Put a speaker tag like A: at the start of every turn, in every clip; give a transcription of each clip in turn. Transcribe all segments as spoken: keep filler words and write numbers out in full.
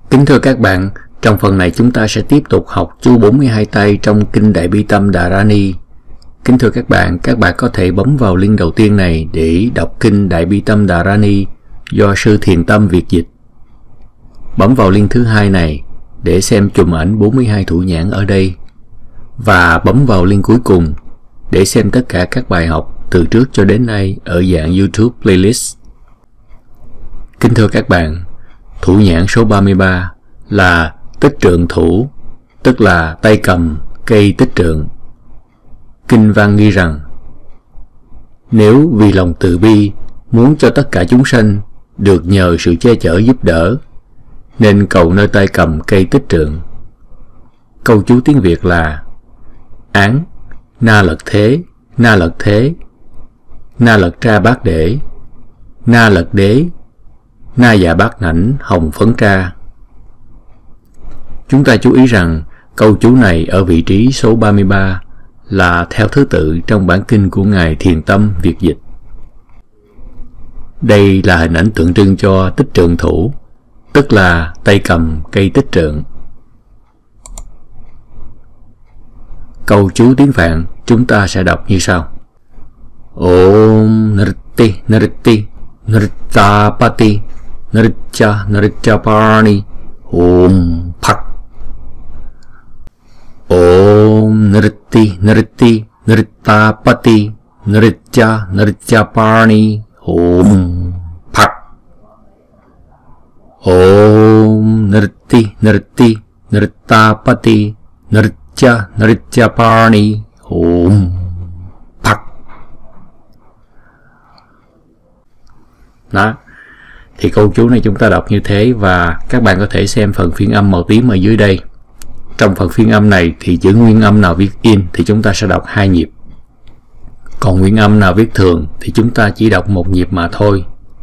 A: Kính thưa các bạn, trong phần này chúng ta sẽ tiếp tục học chú bốn mươi hai tay trong Kinh Đại Bi Tâm Đà Ra Ni. Kính thưa các bạn, các bạn có thể bấm vào link đầu tiên này để đọc Kinh Đại Bi Tâm Đà Ra Ni do Sư Thiền Tâm Việt dịch. Bấm vào link thứ hai này để xem chùm ảnh bốn mươi hai thủ nhãn ở đây. Và bấm vào link cuối cùng để xem tất cả các bài học từ trước cho đến nay ở dạng YouTube playlist. Kính thưa các bạn, thủ nhãn số ba mươi ba là tích trượng thủ, tức là tay cầm cây tích trượng. Kinh văn ghi rằng, nếu vì lòng từ bi muốn cho tất cả chúng sanh được nhờ sự che chở giúp đỡ, nên cầu nơi tay cầm cây tích trượng. Câu chú tiếng Việt là án na lật thế, na lật thế, na lật tra bát để, na lật đế, na dạ bát nảnh hồng phấn tra. Chúng ta chú ý rằng câu chú này ở vị trí số ba mươi ba là theo thứ tự trong bản kinh của Ngài Thiền Tâm Việt dịch. Đây là hình ảnh tượng trưng cho tích trượng thủ, tức là tay cầm cây tích trượng. Câu chú tiếng Phạn chúng ta sẽ đọc như sau: Om Nritti Nritti Nrittapati Nritcha Nritchapani Om Phak. Om Nritti Nritti Nrittapati Nritcha Nritchapani Om Phak. Om Nritti Nritti Nrittapati Nritcha Nritchapani Om Phak. Đó, thì câu chú này chúng ta đọc như thế, và các bạn có thể xem phần phiên âm màu tím ở dưới đây. Trong phần phiên âm này thì chữ nguyên âm nào viết in thì chúng ta sẽ đọc hai nhịp, còn nguyên âm nào viết thường thì chúng ta chỉ đọc một nhịp mà thôi.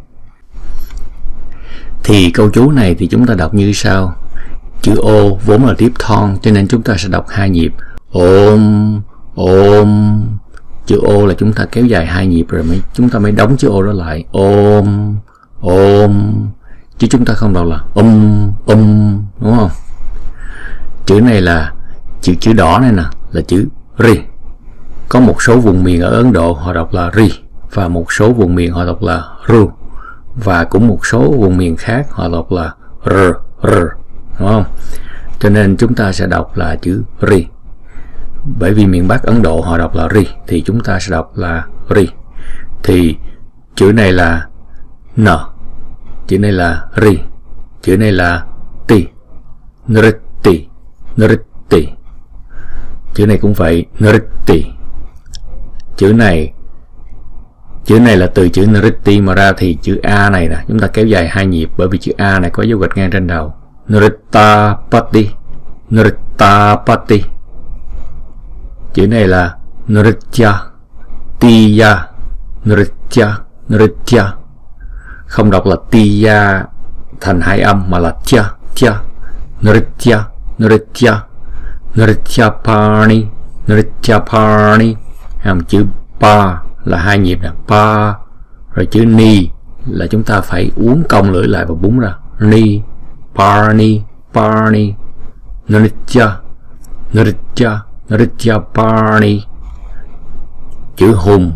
A: Thì câu chú này thì chúng ta đọc như sau: chữ ô vốn là tiếp thon cho nên chúng ta sẽ đọc hai nhịp. Ôm, ôm. Chữ ô là chúng ta kéo dài hai nhịp rồi mới chúng ta mới đóng chữ ô đó lại. Ôm, ôm. Chứ chúng ta không đọc là um, um, đúng không? Chữ này là chữ chữ đỏ này nè, là chữ ri. Có một số vùng miền ở Ấn Độ họ đọc là ri, và một số vùng miền họ đọc là ru, và cũng một số vùng miền khác họ đọc là r, r, đúng không? Cho nên chúng ta sẽ đọc là chữ ri. Bởi vì miền Bắc Ấn Độ họ đọc là ri thì chúng ta sẽ đọc là ri. Thì chữ này là n, chữ này là ri, chữ này là ti, nritti, nritti. Chữ này cũng vậy, nritti. Chữ này chữ này là từ chữ nritti mà ra, thì chữ a này nè chúng ta kéo dài hai nhịp, bởi vì chữ a này có dấu gạch ngang trên đầu. Nrittapati, nrittapati. Chữ này là nritcha, tiya, nritcha, nritcha. Không đọc là tiya thành hai âm mà là cha, cha. Nritcha, nritcha, nritchapani, nritchapani. Chữ pa là hai nhịp nè, pa. Rồi chữ ni là chúng ta phải uốn cong lưỡi lại và búng ra. Ni, parni, parni. Nritcha, nritcha, nritchapani. Chữ hùng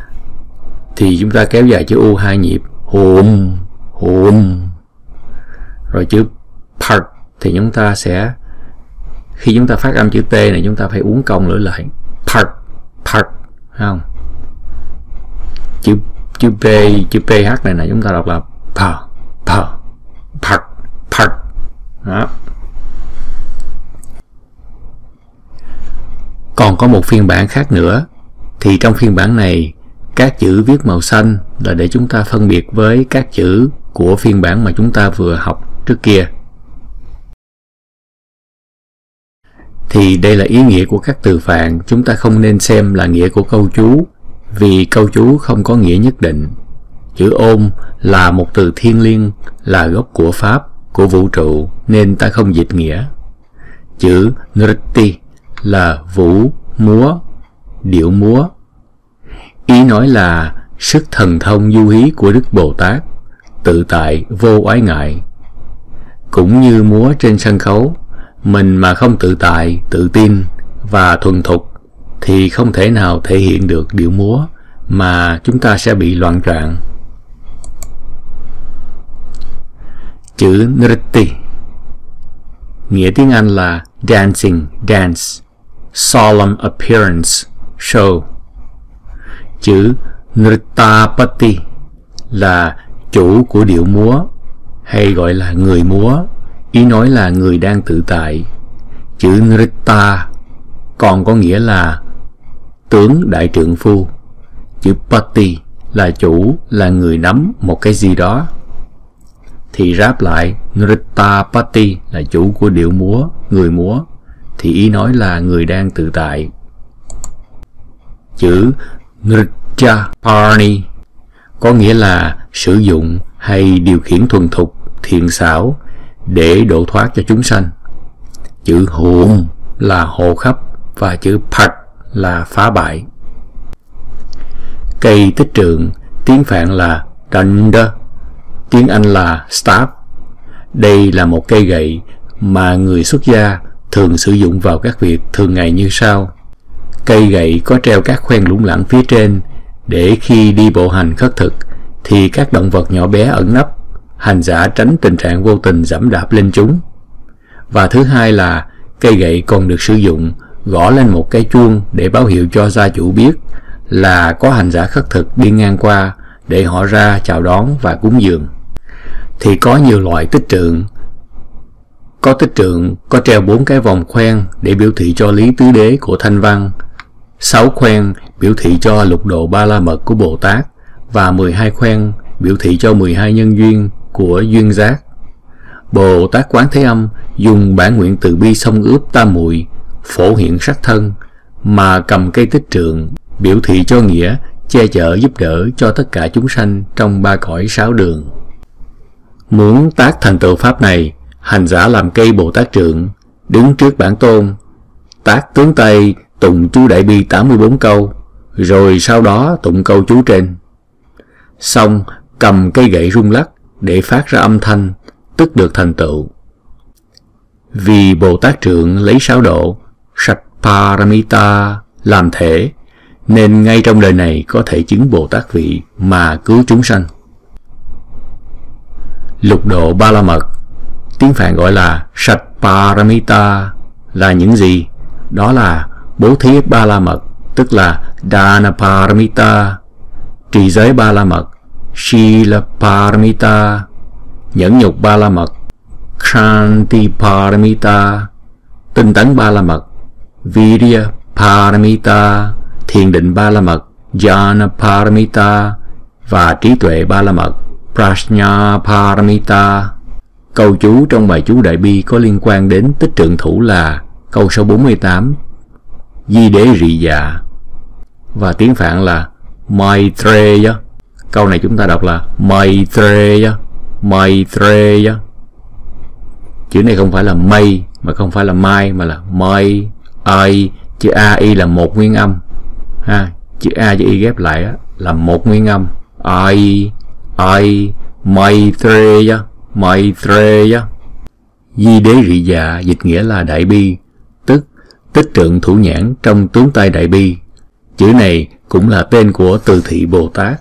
A: thì chúng ta kéo dài chữ u hai nhịp. Hùng, hùng. Rồi chữ part thì chúng ta sẽ, khi chúng ta phát âm chữ T này chúng ta phải uốn cong lưỡi lại. Part, part, không? Chữ chữ P, chữ PH này là chúng ta đọc là pa, pa, part, part. Đó. Còn có một phiên bản khác nữa, thì trong phiên bản này các chữ viết màu xanh là để chúng ta phân biệt với các chữ của phiên bản mà chúng ta vừa học trước kia. Thì đây là ý nghĩa của các từ phạn, chúng ta không nên xem là nghĩa của câu chú, vì câu chú không có nghĩa nhất định. Chữ ôm là một từ thiêng liêng, là gốc của Pháp, của vũ trụ, nên ta không dịch nghĩa. Chữ nritti là vũ, múa, điệu múa. Ý nói là sức thần thông du hí của Đức Bồ Tát, tự tại vô ái ngại. Cũng như múa trên sân khấu, mình mà không tự tại, tự tin và thuần thục thì không thể nào thể hiện được điệu múa mà chúng ta sẽ bị loạn choạng. Chữ nritti, nghĩa tiếng Anh là dancing, dance, solemn appearance, show. Chữ nrittapati là chủ của điệu múa, hay gọi là người múa, ý nói là người đang tự tại. Chữ nritta còn có nghĩa là tướng đại trượng phu. Chữ pati là chủ, là người nắm một cái gì đó. Thì ráp lại, nrittapati là chủ của điệu múa, người múa, thì ý nói là người đang tự tại. Chữ nrityaparni có nghĩa là sử dụng hay điều khiển thuần thục, thiện xảo để độ thoát cho chúng sanh. Chữ hồn là hộ khắp và chữ phật là phá bại. Cây tích trượng, tiếng Phạn là danda, tiếng Anh là staff. Đây là một cây gậy mà người xuất gia thường sử dụng vào các việc thường ngày như sau. Cây gậy có treo các khoen lủng lẳng phía trên để khi đi bộ hành khất thực thì các động vật nhỏ bé ẩn nấp, hành giả tránh tình trạng vô tình giẫm đạp lên chúng. Và thứ hai là cây gậy còn được sử dụng gõ lên một cái chuông để báo hiệu cho gia chủ biết là có hành giả khất thực đi ngang qua để họ ra chào đón và cúng dường. Thì có nhiều loại tích trượng. Có tích trượng có treo bốn cái vòng khoen để biểu thị cho lý tứ đế của Thanh Văn, sáu khoen biểu thị cho lục độ ba la mật của Bồ Tát, và mười hai khoen biểu thị cho mười hai nhân duyên của duyên giác. Bồ Tát Quán Thế Âm dùng bản nguyện từ bi xông ướp tam muội, phổ hiện sắc thân, mà cầm cây tích trượng biểu thị cho nghĩa che chở giúp đỡ cho tất cả chúng sanh trong ba cõi sáu đường. Muốn tác thành tựu pháp này, hành giả làm cây Bồ Tát trượng, đứng trước bản tôn, tác tướng tay tụng chú Đại Bi tám mươi bốn câu, rồi sau đó tụng câu chú trên. Xong cầm cây gậy rung lắc để phát ra âm thanh, tức được thành tựu. Vì Bồ Tát trượng lấy sáu độ Satparamita làm thể, nên ngay trong đời này có thể chứng Bồ Tát vị mà cứu chúng sanh. Lục độ ba la mật, tiếng Phạn gọi là Satparamita, là những gì? Đó là bố thí ba la mật, tức là Danaparamita, trì giới ba la mật, Shilaparamita, nhẫn nhục ba la mật, Khantiparamita, tinh tấn ba la mật, Viryaparamita, thiền định ba la mật, Jnanaparamita, và trí tuệ ba la mật, Prajnaparamita. Câu chú trong bài chú Đại Bi có liên quan đến tích trượng thủ là câu số bốn mươi tám, Di đế rị dạ, và tiếng Phạn là Maitreya. Câu này chúng ta đọc là Maitreya, Maitreya. Chữ này không phải là mây, mà không phải là mai, mà là mai, ai. Chữ a i là một nguyên âm ha, chữ a chữ y ghép lại á, là một nguyên âm. Ai, ai, Maitreya, Maitreya. Di đế rị dạ dịch nghĩa là đại bi, tức tích trượng thủ nhãn trong tướng tay đại bi. Chữ này cũng là tên của Từ Thị Bồ Tát.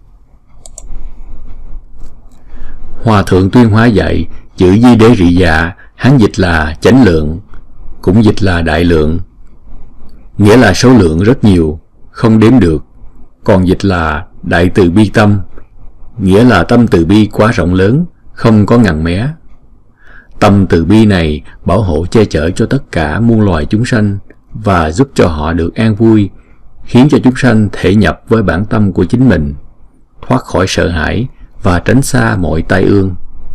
A: Hòa Thượng Tuyên Hóa dạy chữ Di đế rị dạ Hán dịch là chánh lượng, cũng dịch là đại lượng, nghĩa là số lượng rất nhiều, không đếm được. Còn dịch là đại từ bi tâm, nghĩa là tâm từ bi quá rộng lớn, không có ngần mé. Tâm từ bi này bảo hộ che chở cho tất cả muôn loài chúng sanh và giúp cho họ được an vui, khiến cho chúng sanh thể nhập với bản tâm của chính mình, thoát khỏi sợ hãi và tránh xa mọi tai ương.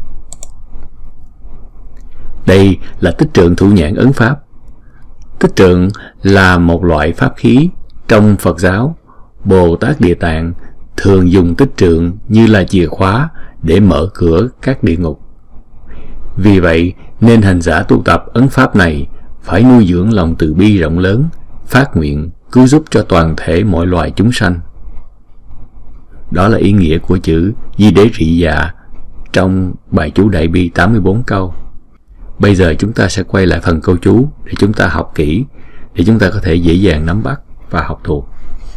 A: Đây là tích trượng thủ nhãn ấn pháp. Tích trượng là một loại pháp khí trong Phật giáo. Bồ Tát Địa Tạng thường dùng tích trượng như là chìa khóa để mở cửa các địa ngục. Vì vậy nên hành giả tu tập ấn pháp này phải nuôi dưỡng lòng từ bi rộng lớn, phát nguyện cứu giúp cho toàn thể mọi loài chúng sanh. Đó là ý nghĩa của chữ Di đế rị dạ trong bài chú Đại Bi tám mươi bốn câu. Bây giờ chúng ta sẽ quay lại phần câu chú để chúng ta học kỹ, để chúng ta có thể dễ dàng nắm bắt và học thuộc.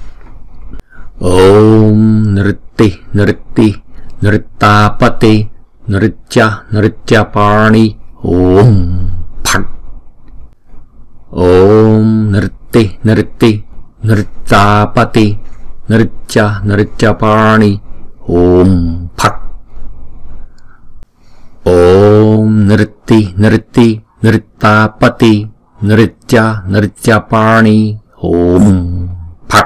A: Om Nritti Nritti Nrittapati Nritcha Nritchapani Om Phật. Om Nritti Nritti Nrittapati Nritcha Nritchapani Om Phật. Om Nritti Nritti Nrittapati Nritcha Nritchapani Om Phật.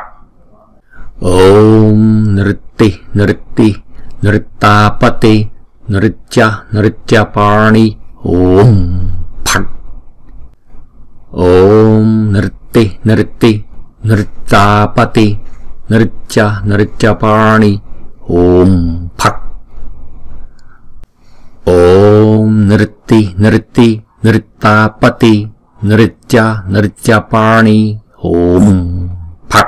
A: Om Nritti Nritti Nrittapati Nritcha Nritchapani Om Phật. Om Nritti Nritti Nrittapati Nritcha Nritchapani Om Phật. Om Nritti Nritti Nrittapati Nritcha Nritchapani Om Phật.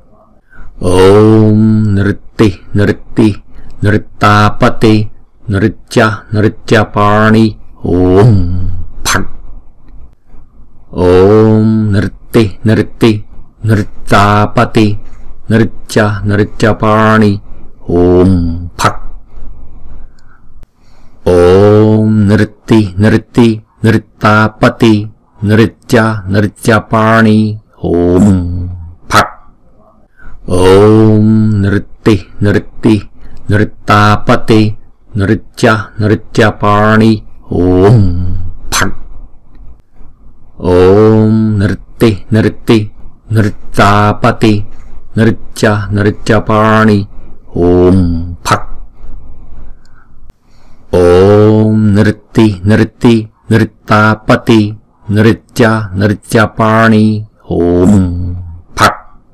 A: Om Nritti Nritti Nrittapati Nritcha Nritchapani Om Phật. Om Nritti Nritti Nrittapati Nritcha Nritchapani Om Phật. Om Nritti Nritti Nrittapati Nritcha Nritchapani Om Phật. Om Nritti Nritti Nrittapati Nritcha Nritchapani Om Phật. Om Nritti Nritti Nrittapati Nritcha Nritchapani Om Phật. Om Nritti Nritti Nrittapati Nritcha Nritchapani Om Phật.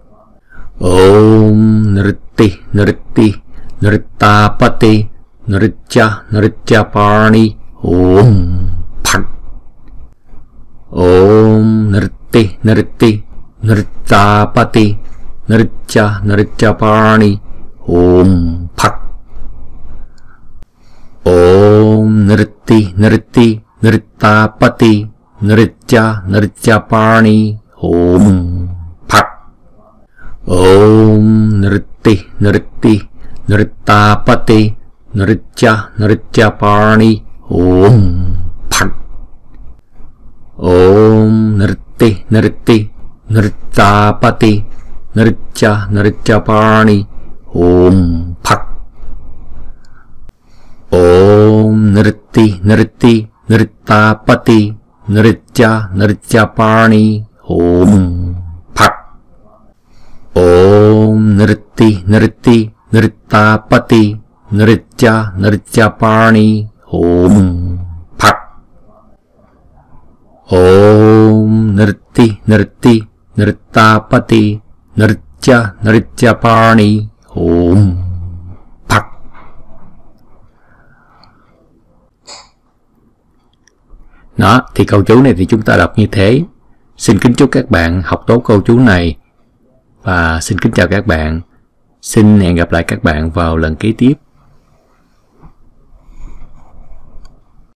A: Om Nritti Nritti Nrittapati Nritcha Nritchapani Om Phật. Om Nritti Nritti Nrittapati Nritcha Nritchapani Om Phật. Om Nritti Nritti Nrittapati Nritcha Nritchapani Om Phật. Om Nritti Nritti Nrittapati Nritcha Nritchapani Om Phật. Om Nritti Nritti Nrittapati Nritcha Nritchapani Om Phật. Om Nritti Nritti Nrittapati Nritcha Nritchapani Om Phật. Om Nritti Nritti Nrittapati Nritcha Nritchapani Om Phật. Om Nritti Nritti Nrittapati Nritcha Nritchapani Om Phật. Đó, thì câu chú này thì chúng ta đọc như thế. Xin kính chúc các bạn học tốt câu chú này và xin kính chào các bạn. Xin hẹn gặp lại các bạn vào lần kế tiếp.